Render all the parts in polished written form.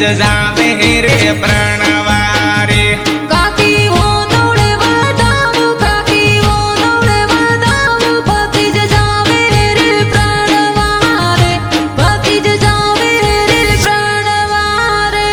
जावे रे प्रणवारे काकी हो नवळे वादाऊ काकी हो नवळे वादाऊ पतिज जावे रे प्रणवारे पतिज जावे रे प्रणवारे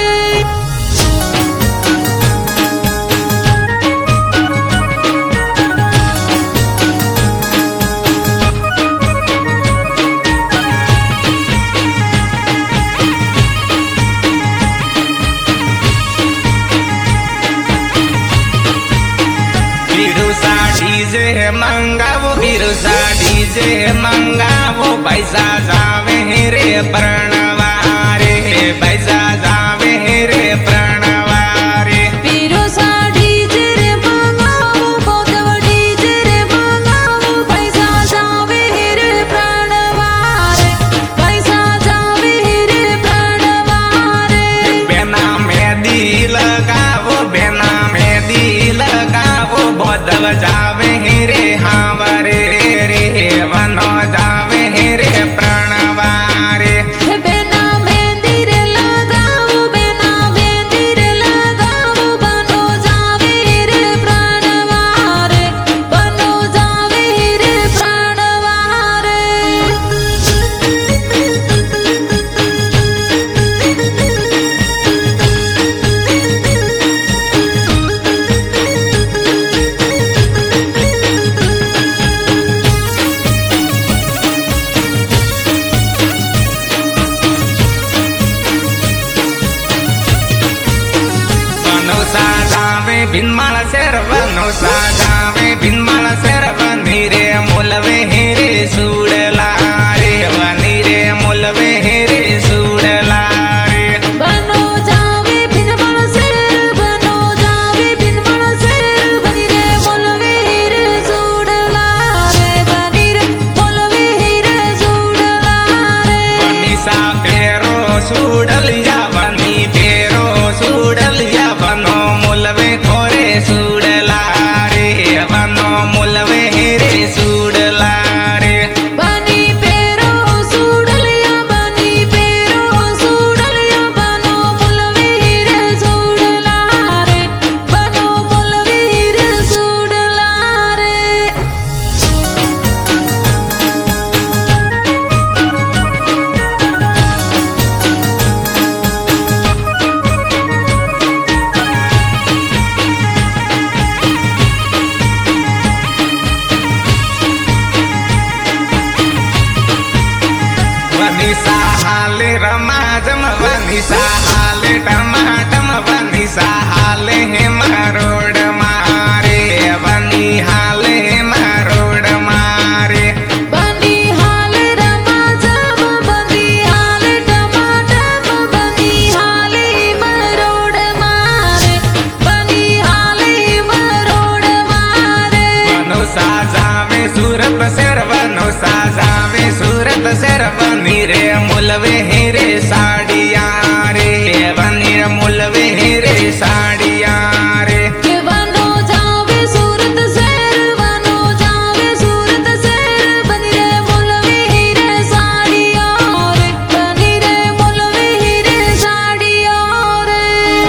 बिरुसा डीजे मंगावो पैसा जावे रे प्रणवारे पैसा जावे रे प्रणवारे बिरुसा डीजे रे मंगावो बोधव डीजे रे मंगावो पैसा जावे रे प्रणवारे पैसा जावे रे प्रणवारे बेना मेहंदी लगावो बोधव जावे रे हावरे रे वनो जावे रे प्रणवारे बेना मेहंदी रे लगावो बनो जावे रे प्रणवारे बनो जावे रे प्रणवारे भिन्माळ सर्वनो साजावे भिन्माळ सर्व नीरे मुलवे रे सुडला रे वनीरे मुलवे रे सुडला रे बनो जावे भिन्माळ सर्व बनो जावे भिन्माळ सर्व वनीरे मुलवे रे सुडला रे वनीरे मुलवे रे सुडला रे वनिसा फेरो सुडलिया वनी फेरो सुडलिया वनो मुलवे सुडला रे वनो मुलवे रे सुडला रे बनी पेरो सुडलिया बनो मुलवे रे सुडला रे बनो मुलवे रे सुडला रे वनिसा हाले रमाजम वनिसा हाले टमाटम वनिसा हाले हे मरोड मारे वनी हाले मरोड मारे बनी हाले रमाजम बनी हाले टमाटम बनी हाले मरोड मारे बनी हाले मरोड मारे वनुसा जावे सूरत सर्व नुसा जावे सूरत सर्व नीरे मुलवे रे साड़िया रे वनीर मुलवे रे साड़िया रे बनो जावे सूरत शहर बनी रे मुलवे रे साड़िया रे बनी रे मुलवे रे साड़िया रे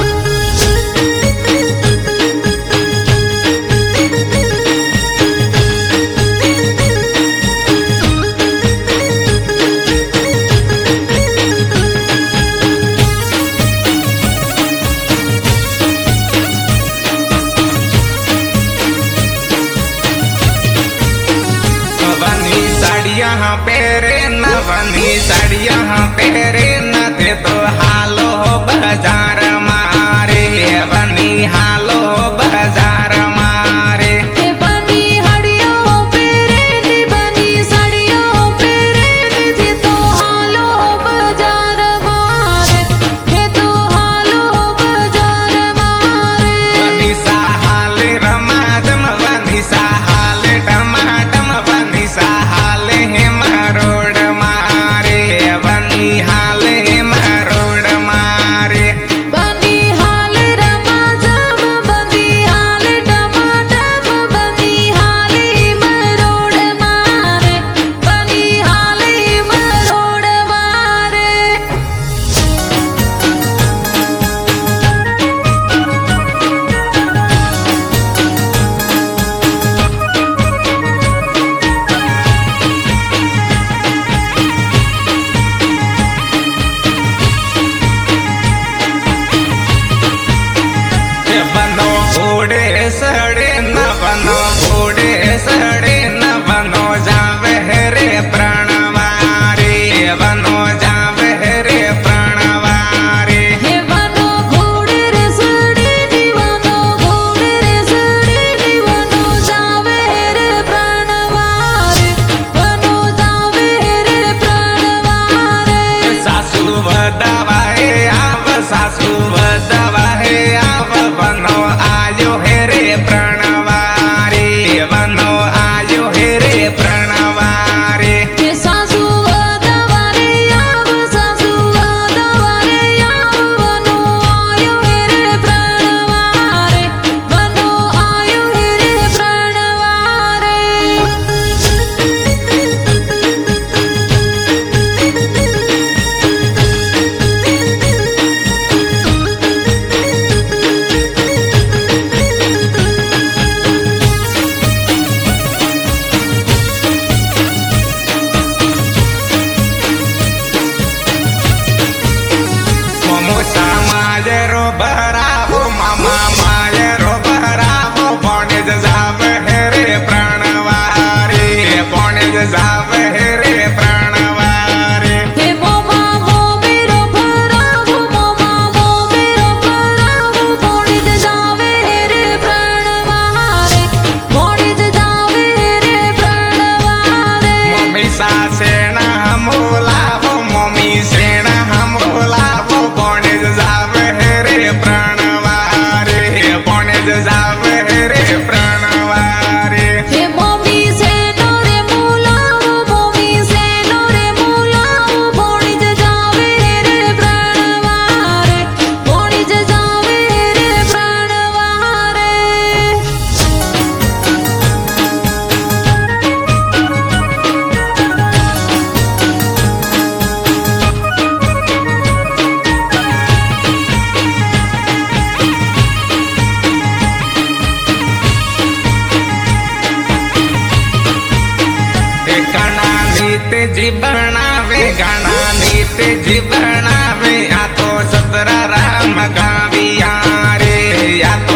साड़ियाँ पहरे न थे तो हालो बाजार मारे बनी हालो बाजार मारे बनी हड़ियों पेरे नी बनी साड़ियों पेरे नी तो हालो बाजार मारे तो हालो बाजार मारे बनी साहाले रमादम बनी साहाले टमाटम बनी साहाले हे मरोड़ मारे बनी हाले मरोड़ मारे बनी हाले रमाजम बनी हाले टमाटम बनी हाले मरोड़ मारे बनी हाले मरोड़ मारे जावे रे प्रणवारे हे मोमा मोमेरो भरावो मोमा मोमेरो भरावो मोणिज जावे रे प्रणवारे मोणिज जावे रे प्रणवारे मम्मी सासेना हमोलावो मम्मी सेना हमोलावो बोणेज जावे रे प्रणवारे बोणेज जावे रे प्रणवारे हे मोमी सेनो रे मोलावो मोमी सेनो रे मोलावो मोणिज जावे रे प्रणवारे मोणिज जावे रे प्रणवारे गाना नीत जी बनावे गाना नीत जी बनावे आ तो सतरा राम गाविया रे आ